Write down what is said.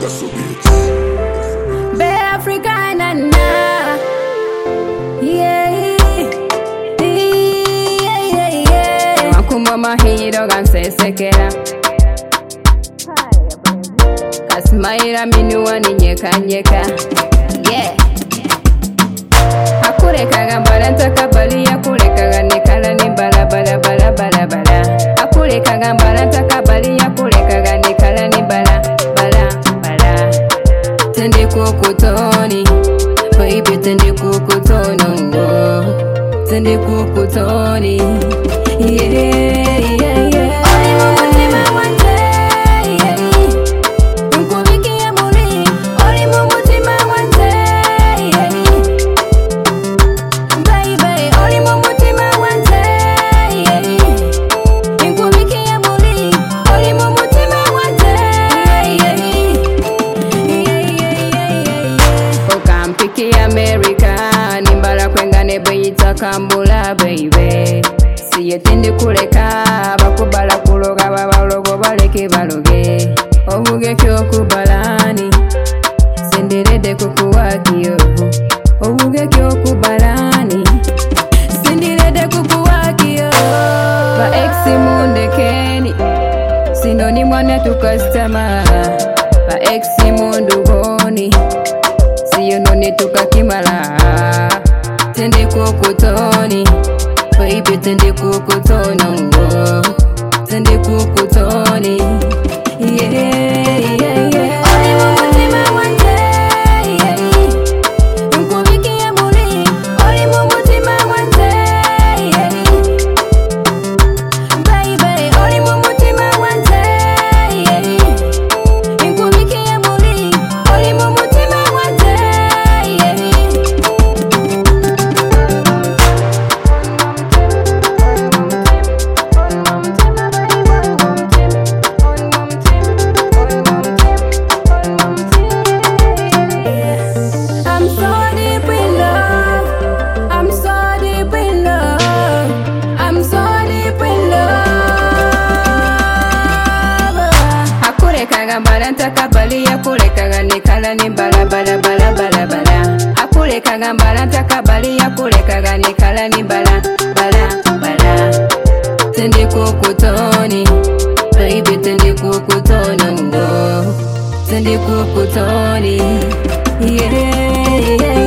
Be African and na, yeah, Makuma mahiro gansesekera, kasmaira minuwa ninyeka nyeka, yeah. Akureka gambara ntakabali, akureka ganekala ni bala bala bala bala bala. Akureka gambara ntakabali, akureka ganekala ni bala bala bala. Tende kukutoni, baby tende kukutoni, tende kukutoni, yeah yeah yeah. Oli mumutima wanje, nkubikia muli. Oli mumutima wanje, baby. Oli mumutima wanje, nkubikia muli. Oli mumutima wanje, okampiki America, nimbala kwengane beyita kambula baby. Siye tindi kuleka, bakubala kuloga babalogo baleke baloge. Obuge kyokubalani, senderede kukuwakiyo. Obuge kyokubalani, senderede kukuwakiyo. Ba exi mundekeni, sinoni mwana tukastama. Ba exi mundugoni, siyo noni tukakimala. Tende kukutoni, baby tende kukutoni, tende kukutoni, yeah yeah yeah. Oli mumutima wanje, nkubikia muli. Oli mumutima wanje, baby. Oli mumutima wanje, nkubikia muli. Oli mumutima wanje, I'm so deep in love. I'm so deep in love. I'm so deep in love. Akureka gambara ntakabali, akureka ganekala ni bala bala bala bala bala. Akureka gambara ntakabali, akureka ganekala ni bala bala bala. Tende kukutoni, baby tende kukutoni, tende kukutoni, yeah yeah.